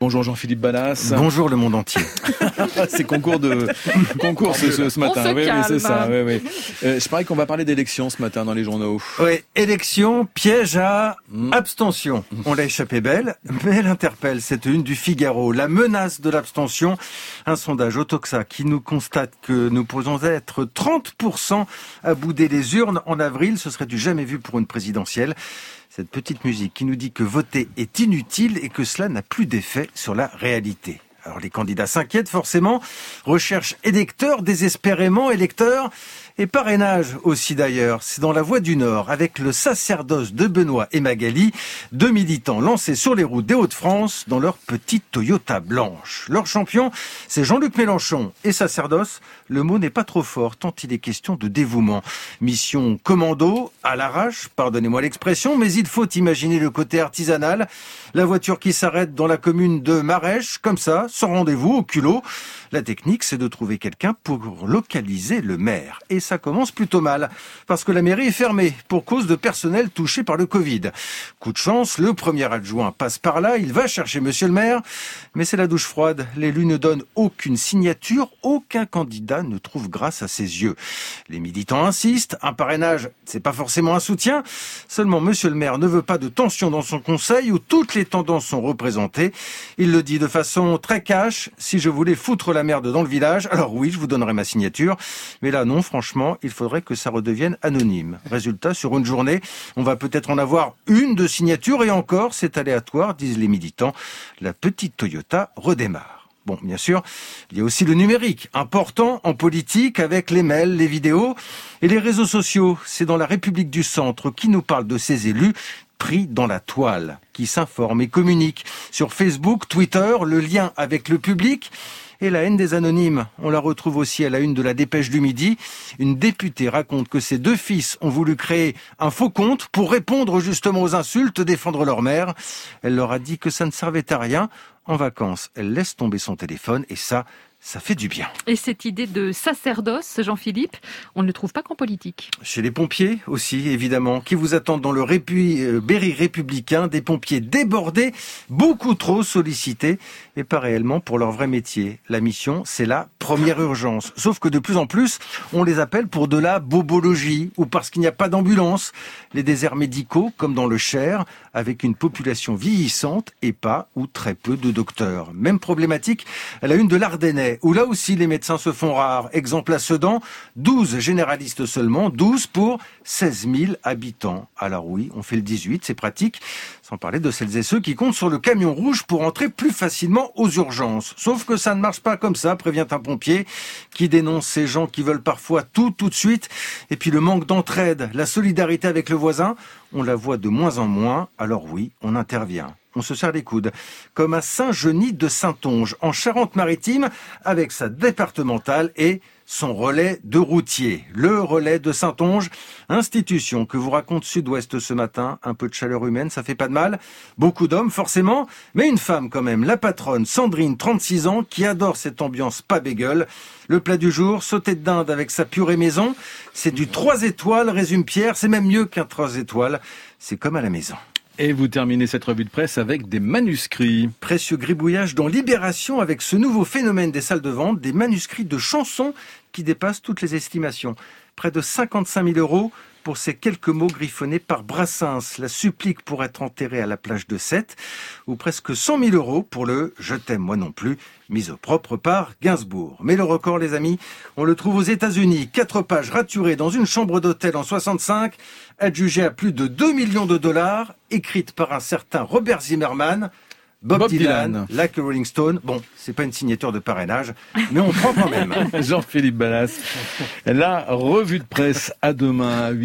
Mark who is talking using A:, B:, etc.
A: Bonjour Jean-Philippe Ballas.
B: Bonjour le monde entier.
A: C'est concours ce matin.
C: Oui,
A: c'est ça. Oui. Je parie qu'on va parler d'élections ce matin dans les journaux.
B: Oui, élection, piège à abstention. On l'a échappé belle, mais elle interpelle cette une du Figaro. La menace de l'abstention. Un sondage Autoxa qui nous constate que nous pourrions être 30% à bouder les urnes en avril. Ce serait du jamais vu pour une présidentielle. Cette petite musique qui nous dit que voter est inutile et que cela n'a plus d'effet sur la réalité. Alors les candidats s'inquiètent forcément, recherchent électeurs, désespérément électeurs, et parrainage aussi d'ailleurs. C'est dans La Voix du Nord, avec le sacerdoce de Benoît et Magali, deux militants lancés sur les routes des Hauts-de-France dans leur petite Toyota blanche. Leur champion, c'est Jean-Luc Mélenchon. Et sacerdoce, le mot n'est pas trop fort, tant il est question de dévouement. Mission commando, à l'arrache, pardonnez-moi l'expression, mais il faut imaginer le côté artisanal. La voiture qui s'arrête dans la commune de Marèche, comme ça, sans rendez-vous, au culot. La technique, c'est de trouver quelqu'un pour localiser le maire. Et ça commence plutôt mal, parce que la mairie est fermée pour cause de personnel touché par le Covid. Coup de chance, le premier adjoint passe par là, il va chercher monsieur le maire, mais c'est la douche froide. L'élu ne donne aucune signature, aucun candidat ne trouve grâce à ses yeux. Les militants insistent, un parrainage, c'est pas forcément un soutien, seulement monsieur le maire ne veut pas de tension dans son conseil où toutes les tendances sont représentées. Il le dit de façon très cash, si je voulais foutre la merde dans le village, alors oui, je vous donnerai ma signature, mais là non, franchement, il faudrait que ça redevienne anonyme. Résultat, sur une journée, on va peut-être en avoir une de signature et encore, c'est aléatoire, disent les militants. La petite Toyota redémarre. Bon, bien sûr, il y a aussi le numérique, important en politique avec les mails, les vidéos et les réseaux sociaux. C'est dans La République du Centre qui nous parle de ces élus pris dans la toile, qui s'informent et communiquent sur Facebook, Twitter, le lien avec le public. Et la haine des anonymes, on la retrouve aussi à la une de la Dépêche du Midi. Une députée raconte que ses deux fils ont voulu créer un faux compte pour répondre justement aux insultes, défendre leur mère. Elle leur a dit que ça ne servait à rien. En vacances, elle laisse tomber son téléphone et ça fait du bien.
C: Et cette idée de sacerdoce, Jean-Philippe, on ne le trouve pas qu'en politique.
B: Chez les pompiers aussi, évidemment, qui vous attendent dans le Berry républicain, des pompiers débordés, beaucoup trop sollicités, et pas réellement pour leur vrai métier. La mission, c'est la première urgence. Sauf que de plus en plus, on les appelle pour de la bobologie, ou parce qu'il n'y a pas d'ambulance. Les déserts médicaux, comme dans le Cher, avec une population vieillissante et pas ou très peu de docteurs. Même problématique à la une de l'Ardennais, où là aussi les médecins se font rares. Exemple à Sedan, 12 généralistes seulement, 12 pour 16 000 habitants. Alors oui, on fait le 18, c'est pratique, sans parler de celles et ceux qui comptent sur le camion rouge pour entrer plus facilement aux urgences. Sauf que ça ne marche pas comme ça, prévient un pompier, qui dénonce ces gens qui veulent parfois tout de suite, et puis le manque d'entraide, la solidarité avec le voisin, on la voit de moins en moins, alors oui, on intervient. On se serre les coudes, comme à Saint-Genis de Saintonge, en Charente-Maritime, avec sa départementale et son relais de routier. Le relais de Saintonge, institution que vous raconte Sud-Ouest ce matin. Un peu de chaleur humaine, ça fait pas de mal. Beaucoup d'hommes, forcément, mais une femme quand même. La patronne Sandrine, 36 ans, qui adore cette ambiance pas bégueule. Le plat du jour, sauté de dinde avec sa purée maison. C'est du 3 étoiles, résume Pierre. C'est même mieux qu'un 3 étoiles. C'est comme à la maison.
A: Et vous terminez cette revue de presse avec des manuscrits.
B: Précieux gribouillage dans Libération avec ce nouveau phénomène des salles de vente, des manuscrits de chansons qui dépassent toutes les estimations. Près de 55 000 € pour ces quelques mots griffonnés par Brassens, la supplique pour être enterré à la plage de Sète, ou presque 100 000 € pour le « Je t'aime moi non plus », mis au propre par Gainsbourg. Mais le record, les amis, on le trouve aux États-Unis. 4 pages raturées dans une chambre d'hôtel en 65, adjugées à plus de 2 millions de dollars, écrites par un certain Robert Zimmerman. Bob Dylan, like a Rolling Stone. Bon, c'est pas une signature de parrainage, mais on prend quand même.
A: Jean-Philippe Ballas. La revue de presse à demain.